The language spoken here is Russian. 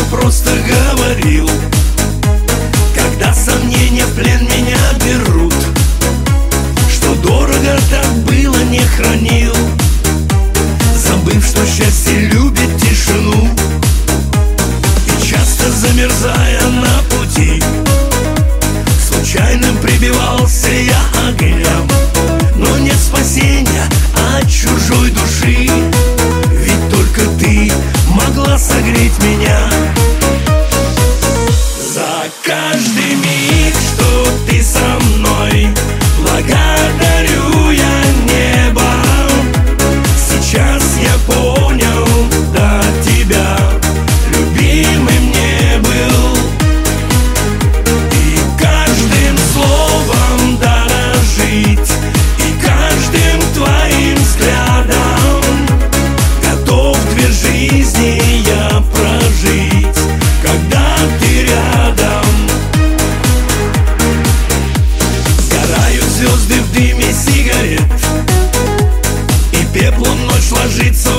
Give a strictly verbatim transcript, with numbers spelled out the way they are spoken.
просто говорил. Когда сомнения в плен меня берут, что дорого так было, не хранил, забыв, что счастье любит тишину. И часто замерзая на пути, случайно прибивался я огням. Но нет спасения от чужой души, ведь только ты могла согреть меня. За каждый миг, что ты со мной, благодарю я небо. Сейчас я понял, до тебя любимым не был. И каждым словом дорожить, и каждым твоим взглядом готов две жизни я прожить, когда ты рядом. Сгорают звезды в дыме сигарет, и пеплом ночь ложится